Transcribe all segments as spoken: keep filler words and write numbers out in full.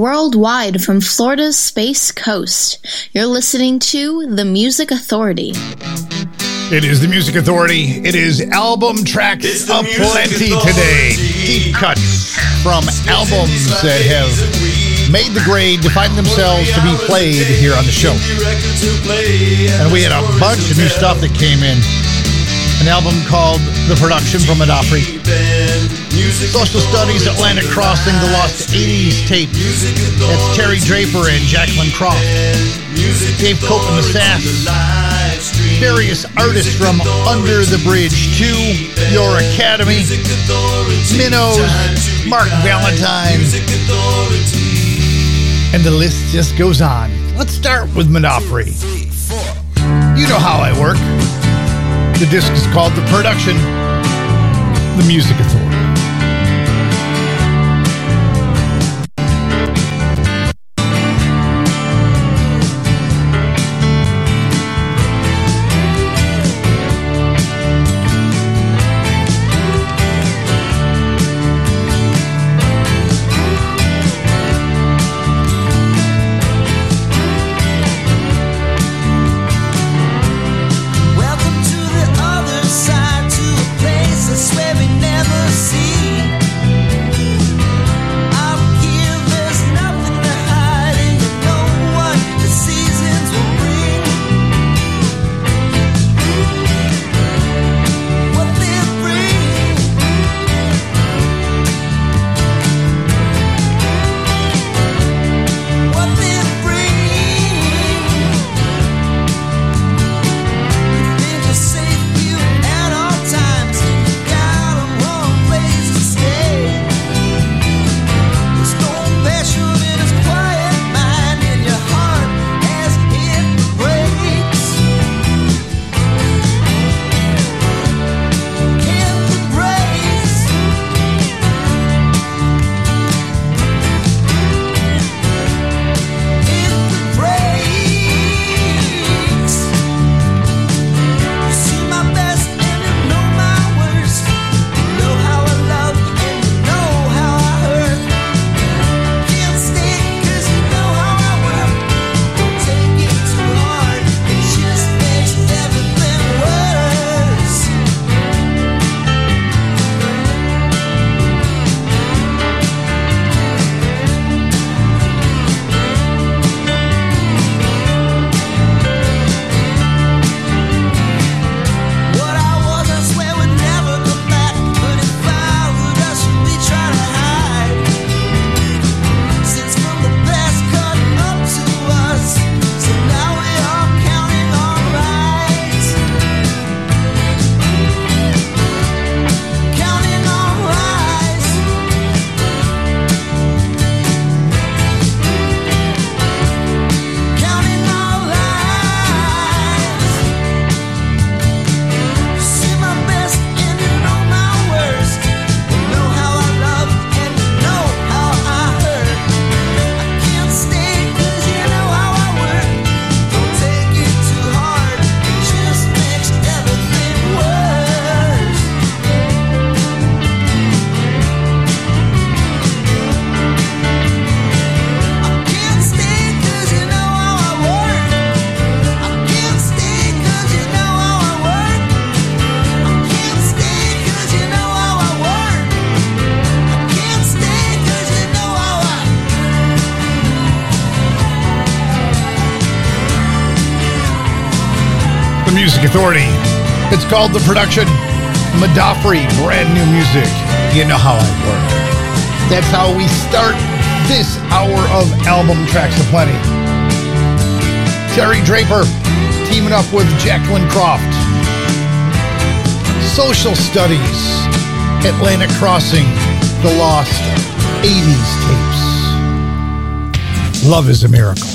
worldwide from Florida's Space Coast. You're listening to The Music Authority. It is The Music Authority. It is album tracks aplenty today. Deep cuts from albums that have made the grade to find themselves to be played here on the show. And we had a bunch of new stuff that came in. An album called The Production from Adafri. Social Studies, Atlantic Crossing, The Lost eighties Tapes. That's Terry Draper and Jacqueline Croft. Dave Cope and the Sass. Various artists from Under the Bridge to Your Academy. Minnows, Mark Valentine. And the list just goes on. Let's start with Madafri. You know how I work. The disc is called The Production, The Music Authority. Swear we never see. Music Authority. It's called The Production. Madafri, brand new music. You know how I work. That's how we start this hour of album tracks aplenty. Terry Draper teaming up with Jacqueline Croft. Social Studies, Atlantic Crossing, The Lost eighties Tapes. Love is a Miracle.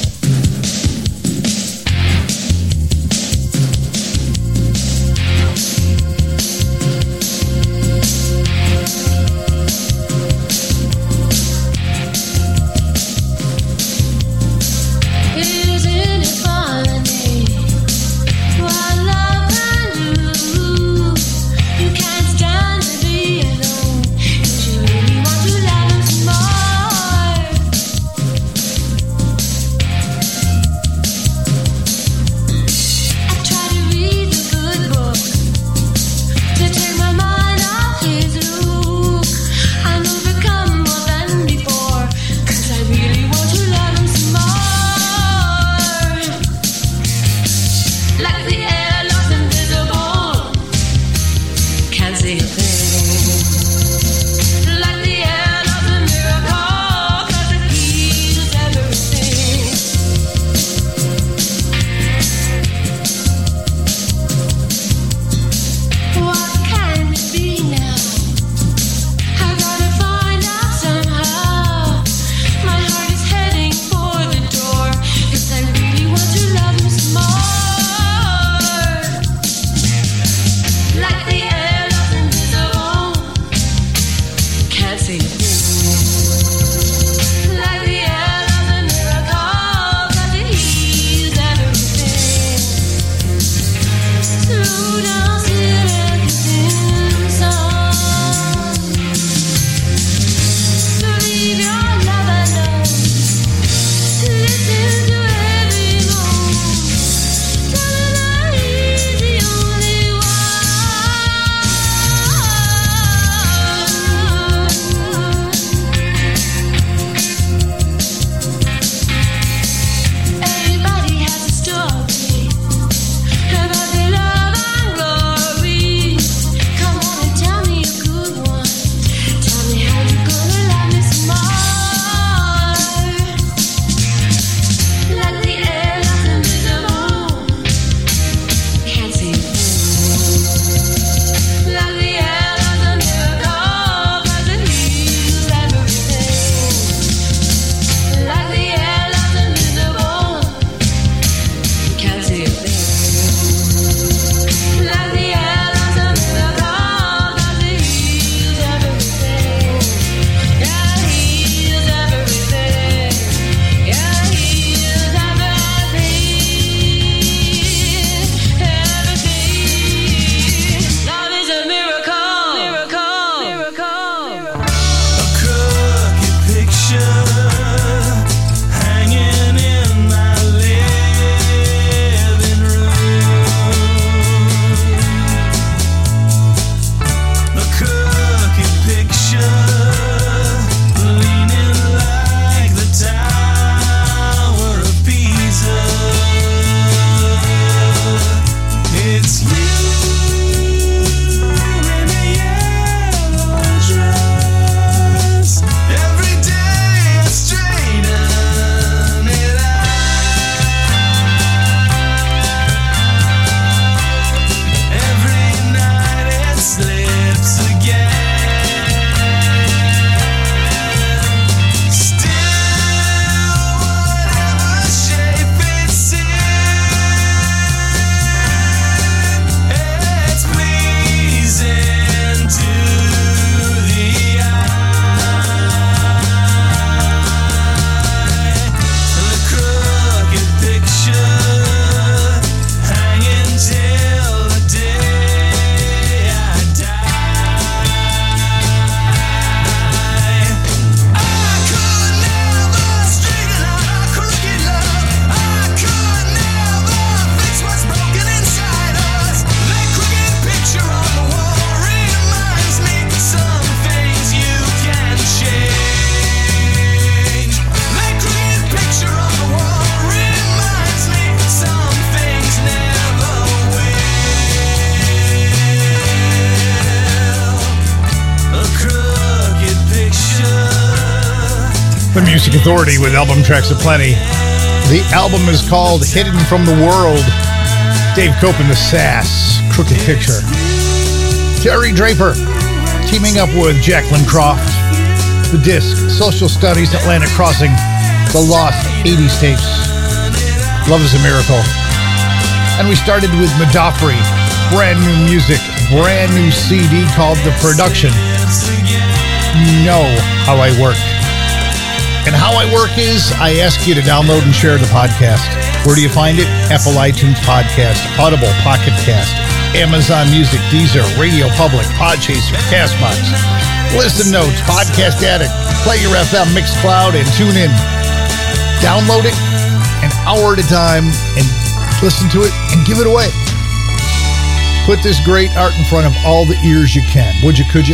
Music Authority with album tracks aplenty. The album is called Hidden from the World. Dave Cope and the Sass, Crooked Picture. Terry Draper teaming up with Jacqueline Croft. The disc, Social Studies, Atlantic Crossing, The Lost eighties Tapes. Love is a Miracle. And we started with Madafri, brand new music, brand new C D called The Production. You know how I work. And how I work is, I ask you to download and share the podcast. Where do you find it? Apple iTunes Podcast, Audible, Pocket Cast, Amazon Music, Deezer, Radio Public, Podchaser, Castbox, Listen Notes, Podcast Addict, Player F M, Mixcloud, and tune in. Download it an hour at a time and listen to it and give it away. Put this great art in front of all the ears you can. Would you, could you?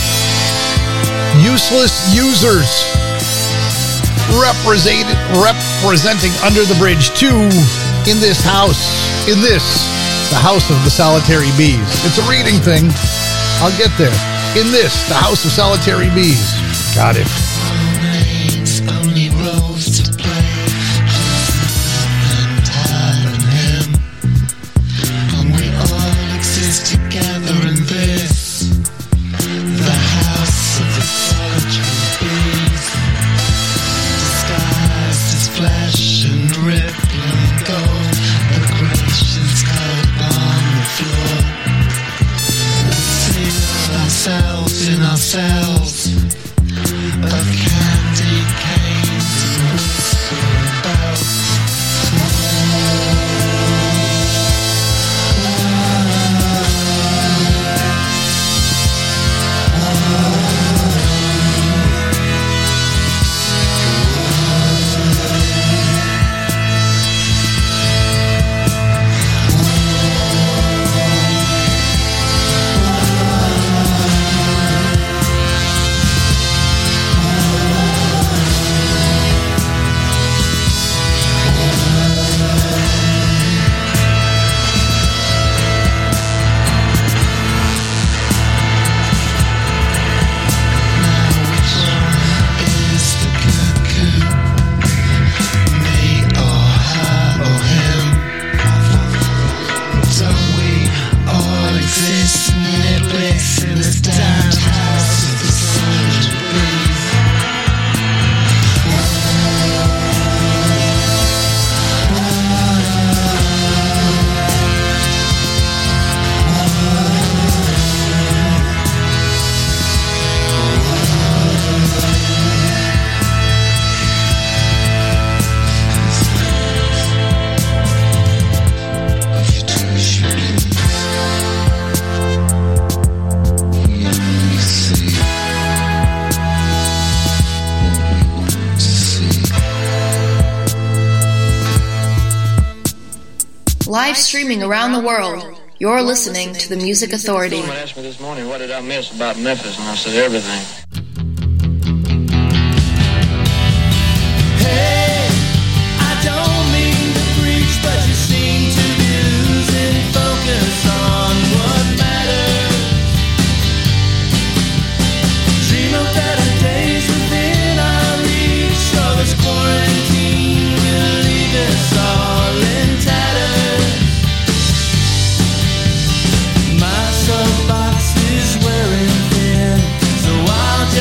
Useless Users. Represented, representing Under the Bridge two in this house, in this, the House of the Solitary Bees. It's a reading thing. I'll get there. In this, the House of Solitary Bees. Got it. Ourselves of candy canes and whistling bells. Live streaming around the world, you're listening to the Music Authority. Someone asked me this morning, what did I miss about Memphis? And I said, everything. Hey, I don't mean to preach, but you seem to be losing focus on what matters. Dream of better days within our reach, or this quarantine will leave us all in tatters. My soapbox is wearing thin, so I'll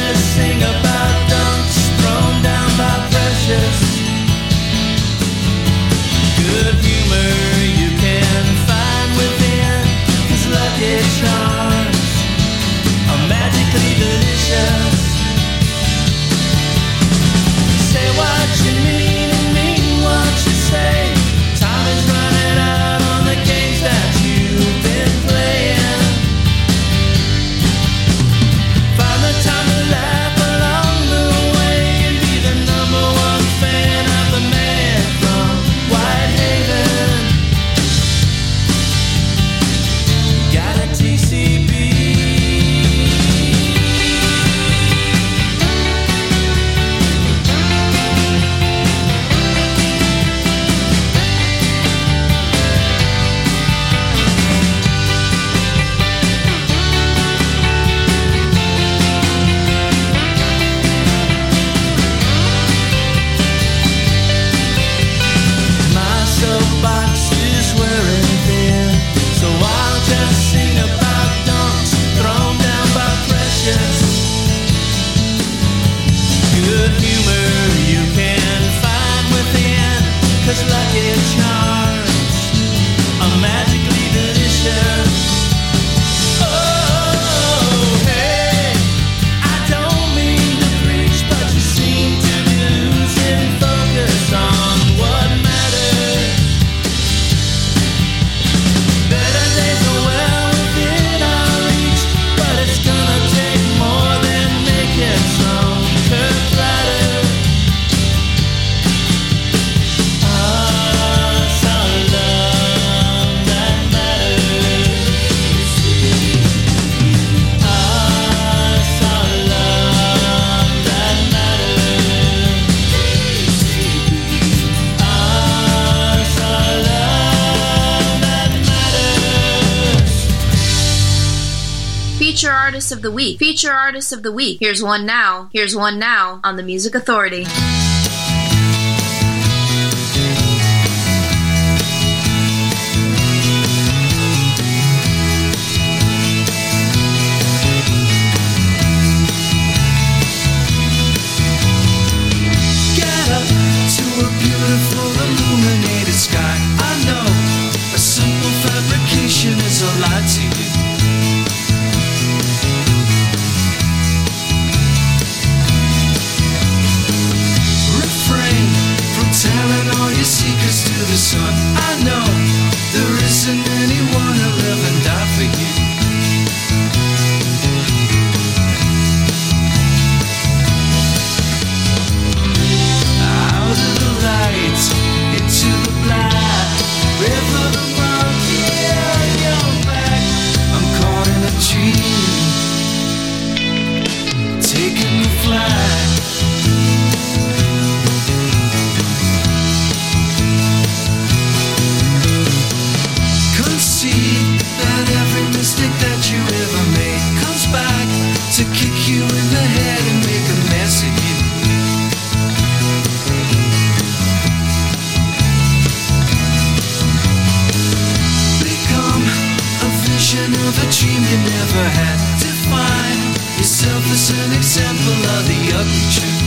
Artist of the Week. Feature Artist of the Week. Here's one now. Here's one now on the Music Authority. Get up to a beautiful illuminated sky. I know a simple fabrication is a lie to you. Refrain from telling all your secrets to the sun. I know there isn't anyone who'll live and die for you. Out of the light, into the black, river the monkey on your back. I'm caught in a dream, taking the flight. Concede that every mistake that you ever made comes back to kick you in the head and make a mess of you. Become a vision of a dream you never had. Define yourself as an example of the ugly truth.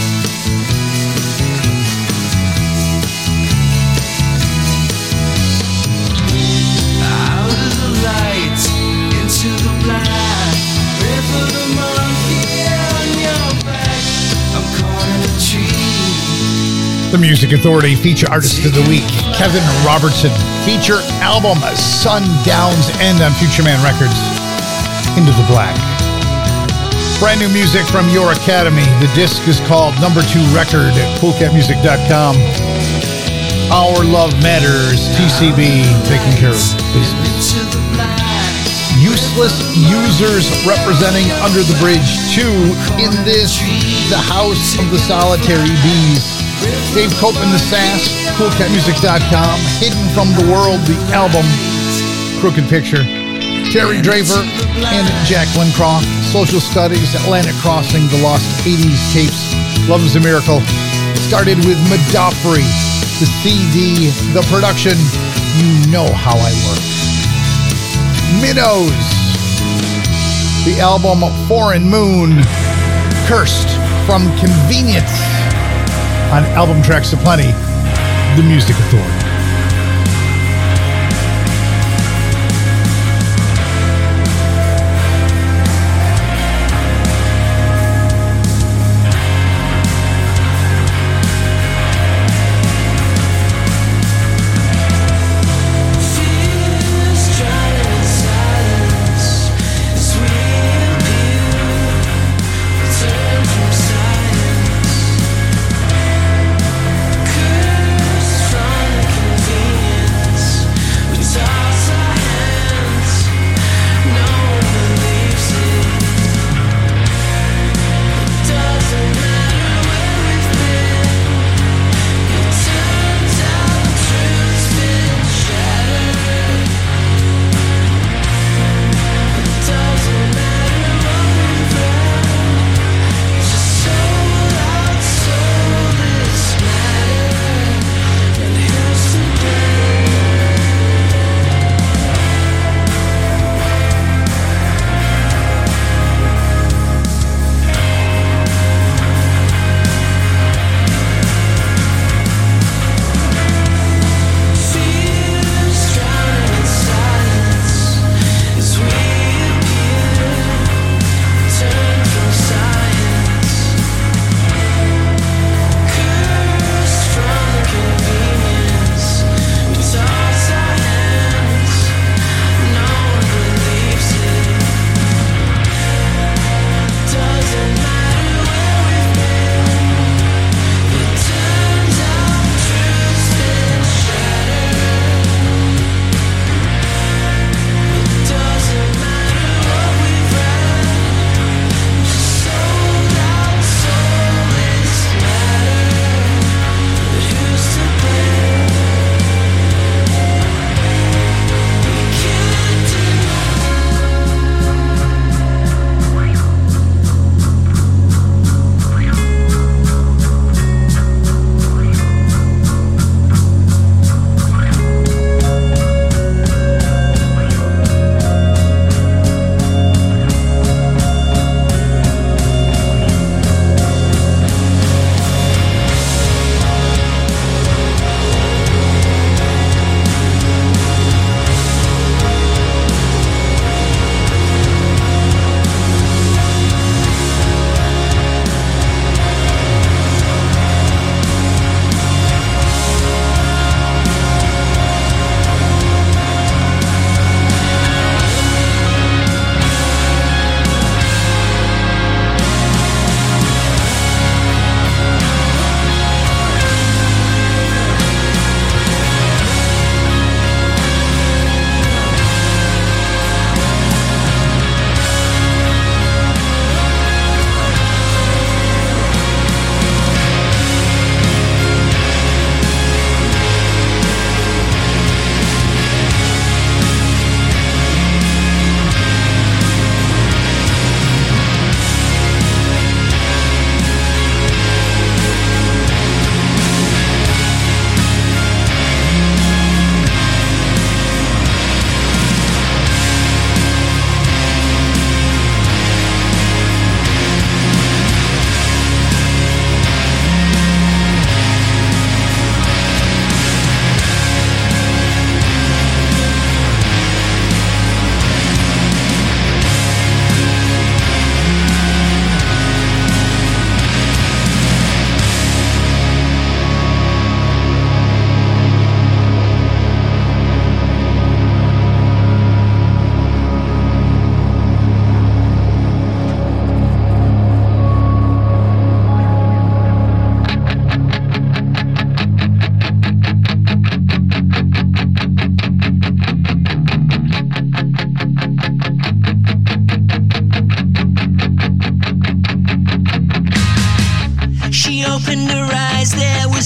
Out of the light, into the black, river the monkey on your back. I'm caught in a dream. The Music Authority Feature Artist of the Week, Kevin Robertson. Feature album, Sundown's End on Future Man Records, Into the Black. Brand new music from Your Academy. The disc is called Number Two Record at cool cat music dot com. Our Love Matters, T C B, taking care of business. Into the black. Useless Users representing Under the Bridge two in this, the House of the Solitary Bees. Dave Cope and the Sass, cool cat music dot com. Hidden from the World, the album, Crooked Picture. Terry Draper and Jacqueline Croft, Social Studies, Atlantic Crossing, The Lost eighties Tapes, Love is a Miracle. Started with Madofri, the C D, the production, You Know How I Work. Minnows, the album Foreign Moon, Cursed from Convenience, on Album Tracks Aplenty, The Music Authority. From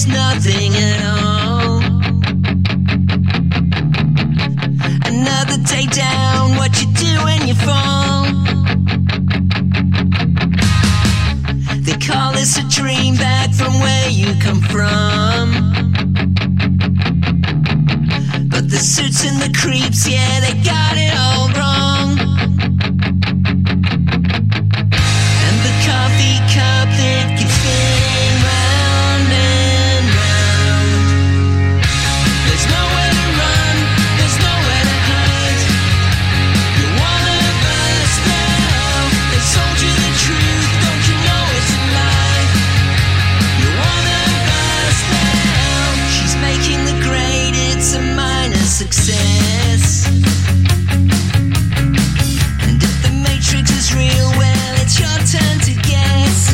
is nothing at all. Another day down, what you do when you fall. They call this a dream back from where you come from. But the suits and the creeps, yeah, they got it all wrong. And the coffee cup that keeps spinning round and round. There's nowhere to run, there's nowhere to hide. You're one of us now. They sold you the truth, don't you know it's a lie? You're one of us now. She's making the grade, it's a minor success. And if the Matrix is real, well, it's your turn to guess.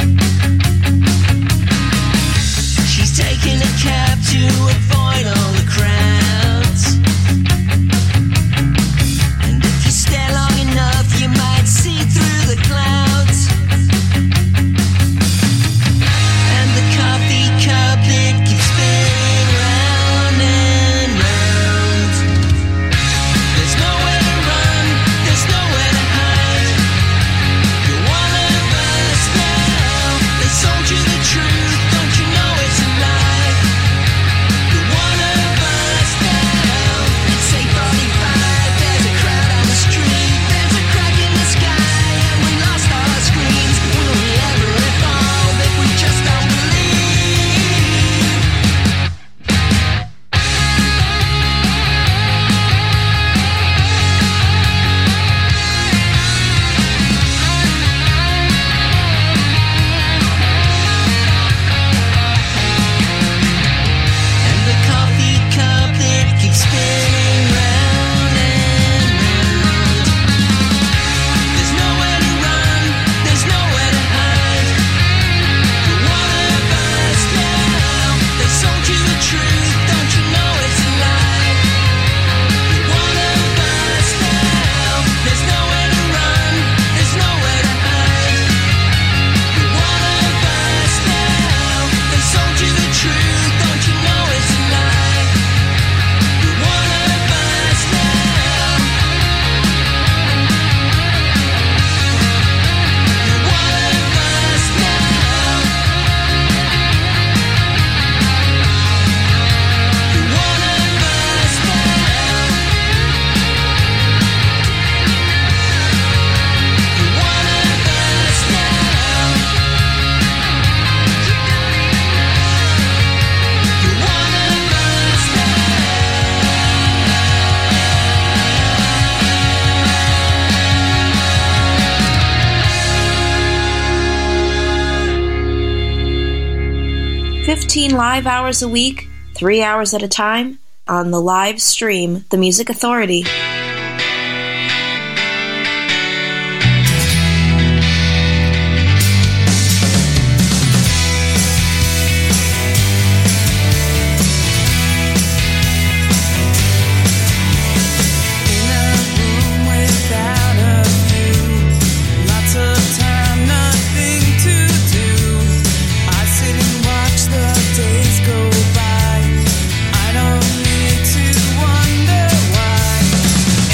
She's taking a cab to avoid all the crowds. And if you stare long enough, you might see through the clouds. And the coffee cup that keeps spinning round and round. There's nowhere to run, there's nowhere to hide. You're one of us now. They sold you the truth, don't you know it's a lie? You're one of us now. It's eight forty-five, there's a crowd on the street. There's a crack in the sky and we lost all our screens. Will we ever evolve if we just don't believe? And the coffee cup that keeps spinning round and round. There's nowhere to run, there's nowhere to hide. You're one of us now. They sold you the truth, don't you know it's a lie? You're one of us now. There's nowhere to run, there's nowhere to hide. You're one of us now. They sold you the truth, don't you know it's a lie? You're one of us now. You're one of us now. You're one of us now. You're one of us now. You're one of us fifteen live hours a week, three hours at a time, on the live stream, The Music Authority. In a room without a view, lots of time, nothing to do. I sit and watch the days go by. I don't need to wonder why.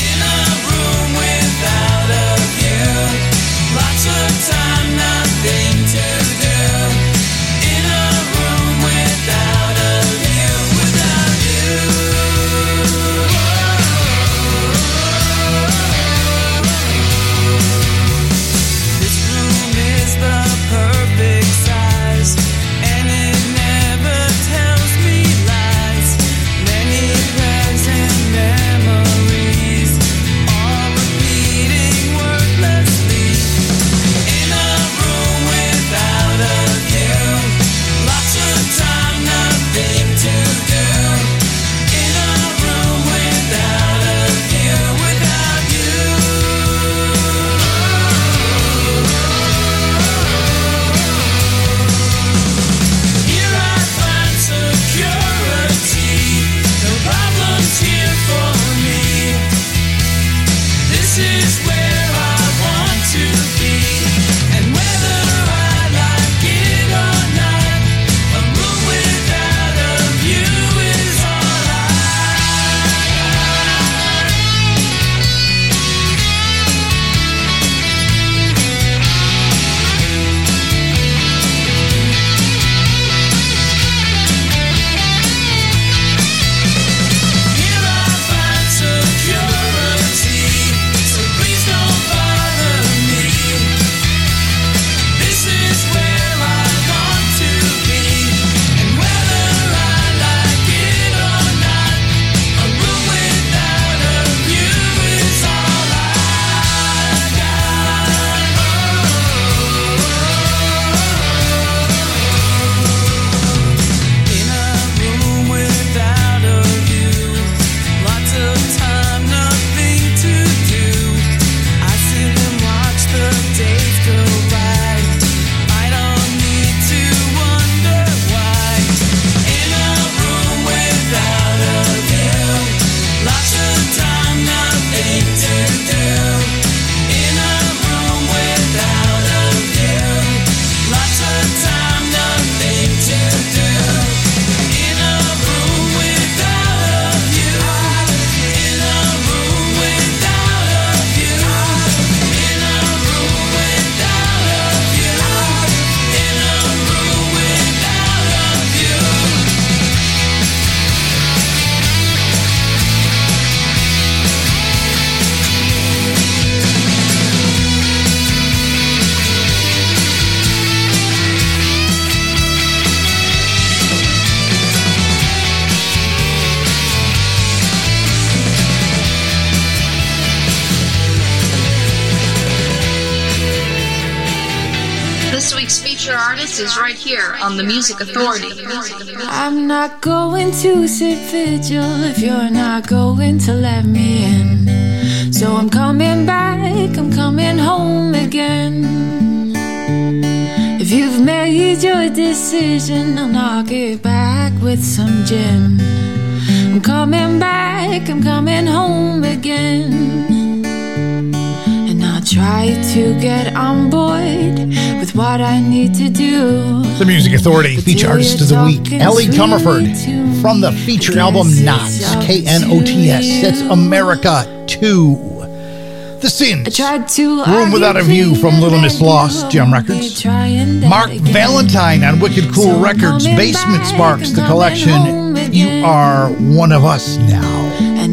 feature artist is right here on the Music Authority. I'm not going to sit vigil if you're not going to let me in. So I'm coming back, I'm coming home again. If you've made your decision, I'll knock it back with some gin. I'm coming back, I'm coming home again. And I'll try to get on board with what I need to do. The Music Authority feature artist of the week, Ellie Comerford, from the feature album Knots, K N O T S. That's America two. The Sins, Room Without a View from Little Miss Lost, Gem Records. Mark Valentine on Wicked Cool Records, Basement Sparks, the collection, You Are One of Us Now.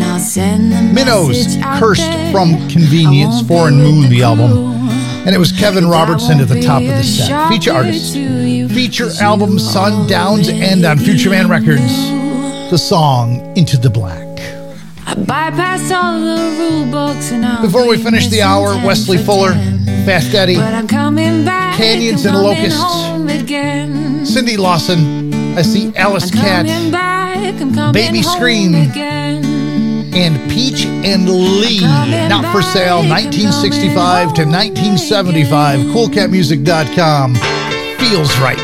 Minnows, Cursed from Convenience, Foreign Moon, the album. And it was Kevin Robertson at the top of the set. Feature artist, feature album Sundowns, and on Future Man Records, the song Into the Black. I bypass all the rule books and I'll Before we finish the hour, Wesley Fuller, Fast Eddie, back, Canyons and Locusts, Cindy Lawson, I See Alice Cat, back, Baby Scream, again. and Peach and Lee, Not for Sale, nineteen sixty-five to nineteen seventy-five, cool cat music dot com, Feels Right.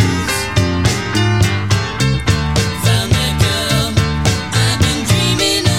Found that girl I've been dreaming of.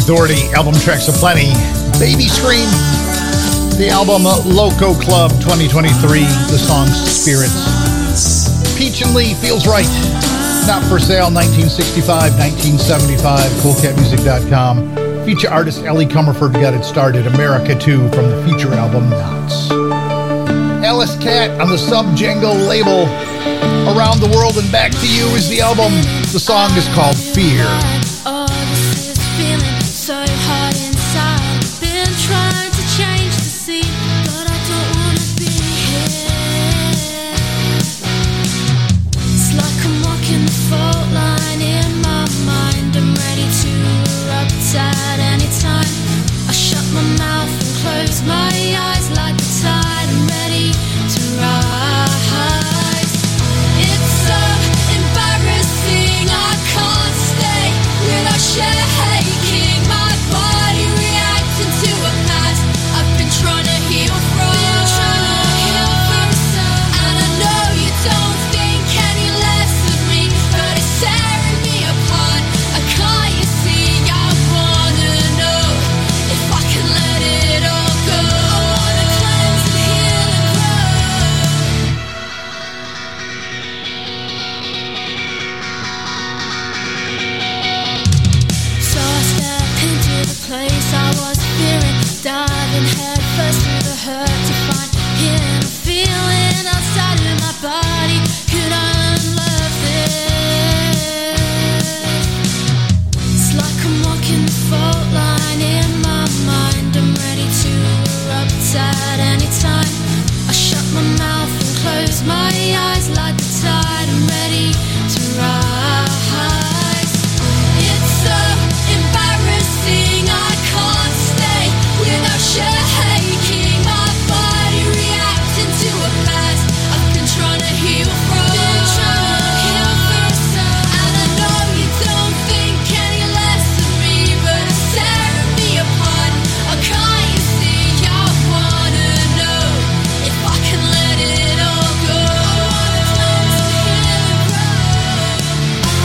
Authority, album tracks aplenty. Baby Scream, the album Loco Club twenty twenty-three, the song Spirits. Peach and Lee, Feels Right, Not For Sale, nineteen sixty-five, nineteen seventy-five, cool cat music dot com. Feature artist Ellie Comerford got it started, America two, from the feature album Knots. Alice Cat on the Sub Jangle label, Around the World and Back to You is the album. The song is called Fear. Oh, this is feeling so hard inside. Been trying to change the scene, but I don't wanna be here. It's like I'm walking the fault line in my mind. I'm ready to erupt at any time. I shut my mouth and close my eyes like the tide. I'm ready to rise. It's so embarrassing, I can't stay without shaking my body, reacting to a past I've been trying to heal from. And I know you don't think any less of me, but it's tearing me apart. I can't you see, I wanna know if I can let it all go. I wanna cleanse and heal and grow. So I step into the place I was fearing, diving head first through the hurt to find healing. A feeling outside of my body. Could I unlove this? It's like I'm walking the fault line in my mind. I'm ready to erupt at any time. I shut my mouth and close my eyes like the tide. I'm ready to rise. It's so embarrassing, I can't stay without shaking my body, reacting to a past I've been trying to heal from. And I know you don't think any less of me, but it's tearing me apart. I can't you see, I wanna know if I can let it all go. I wanna cleanse and heal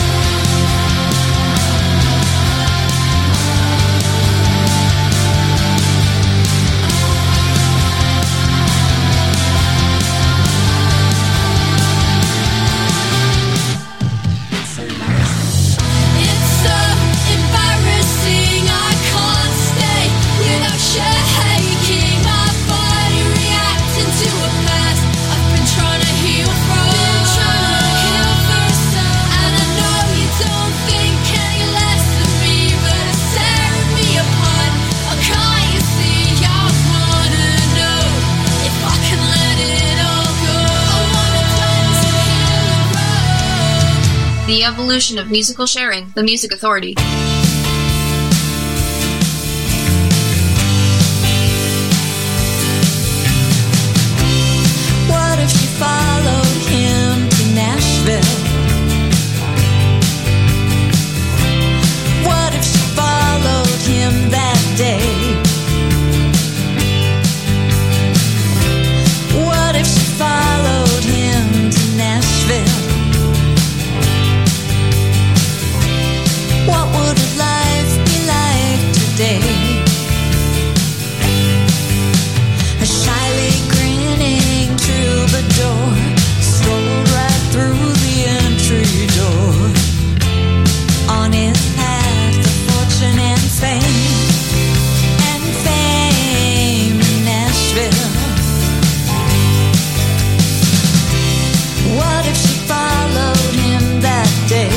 It's so embarrassing, I can't stay without shaking my body, reacting to a past I've been trying to heal from. And I know you don't think any less of me, but it's tearing me apart. I can't you see, I wanna know if I can let it all go. I wanna cleanse and heal and grow. The evolution of musical sharing, the Music Authority. What if she followed him to Nashville? What if she followed him that day? What if she followed him to Nashville? What would her life be like today? A shyly grinning troubadour strolled right through the entry door. On his path of fortune and fame, and fame in Nashville. What if she followed him that day?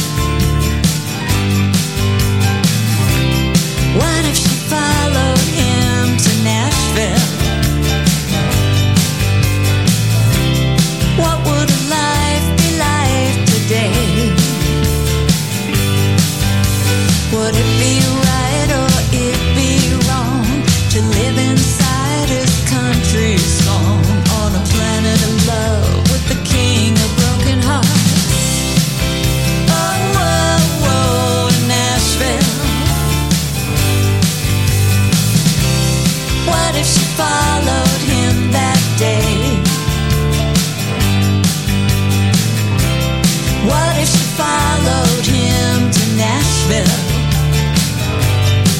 What if she followed him to Nashville? What would her life be like today? Would it be right or it be wrong to live inside his country song on a planet of love with the king of broken hearts? Oh, whoa, whoa, Nashville. What if she followed him that day? What if she followed him to Nashville?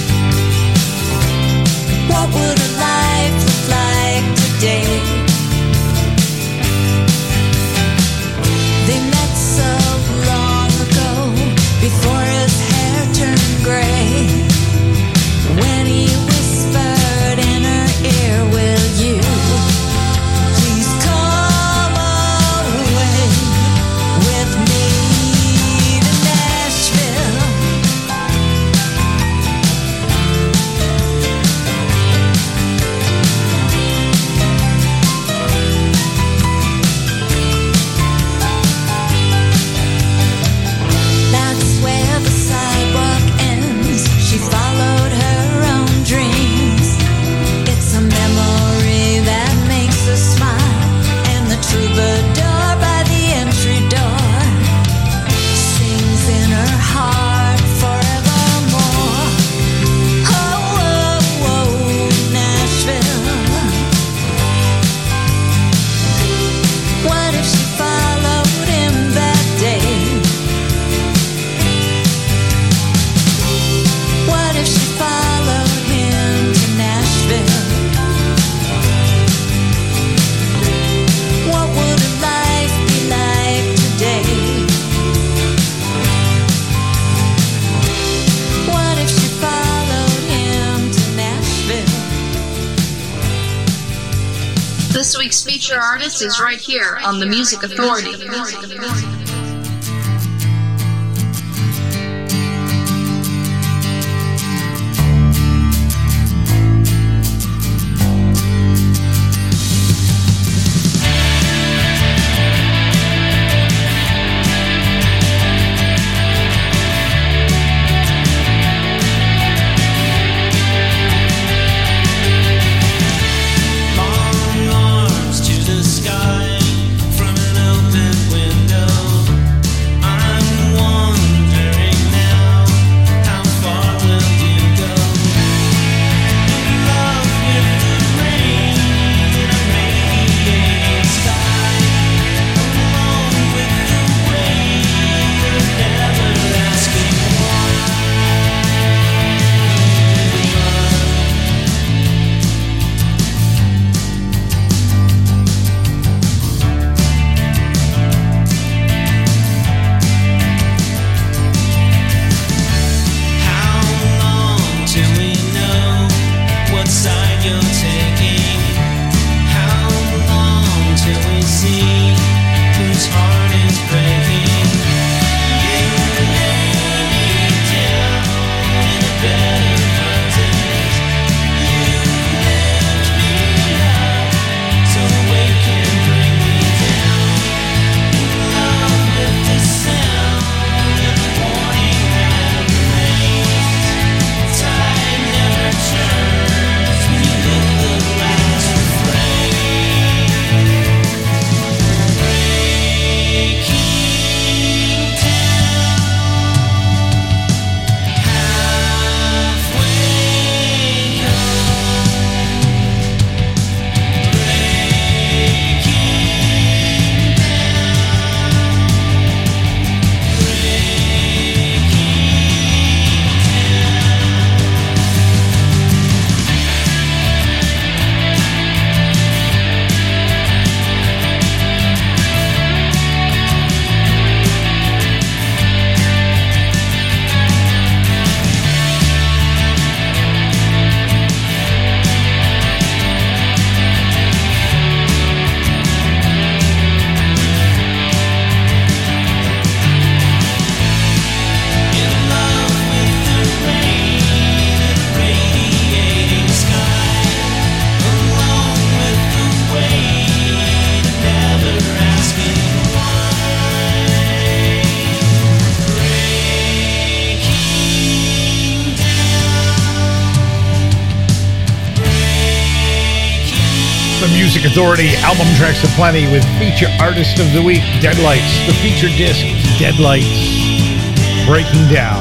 week's feature artist is right here on The Music Authority. Music Authority, album tracks aplenty with feature artist of the week, Deadlights. The feature disc, Deadlights, Breaking Down.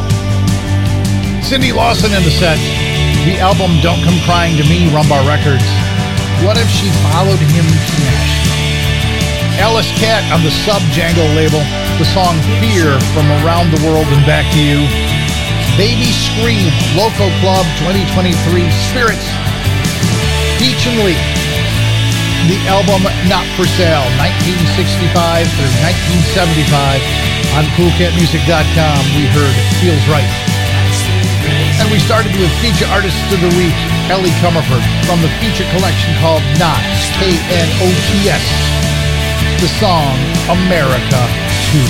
Cindy Lawson in the set. The album Don't Come Crying to Me, Rumbar Records. What if she followed him to Nashville? Alice Cat on the Sub Jangle label. The song Fear from Around the World and Back to You. Baby Scream, Loco Club twenty twenty-three, Spirits. Peach and Lee. The album Not For Sale, nineteen sixty-five through nineteen seventy-five. On cool cat music dot com, we heard Feels Right. And we started with feature artist of the week, Ellie Comerford, from the feature collection called Knots, K N O T S. The song America two.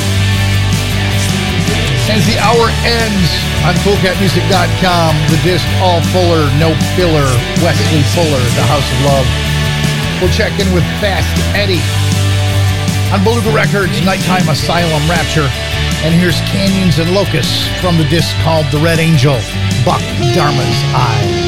As the hour ends on cool cat music dot com, the disc All Fuller, No Filler, Wesley Fuller, The House of Love. We'll check in with Fast Eddie. On Beluga Records, Nighttime Asylum Rapture. And here's Canyons and Locusts from the disc called The Red Angel, Buck Dharma's Eyes.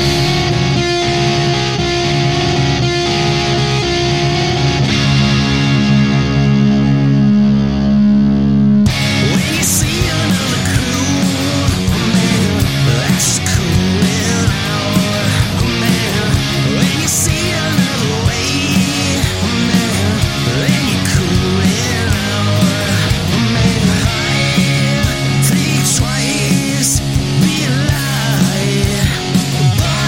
Twice, be alive.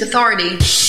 Authority.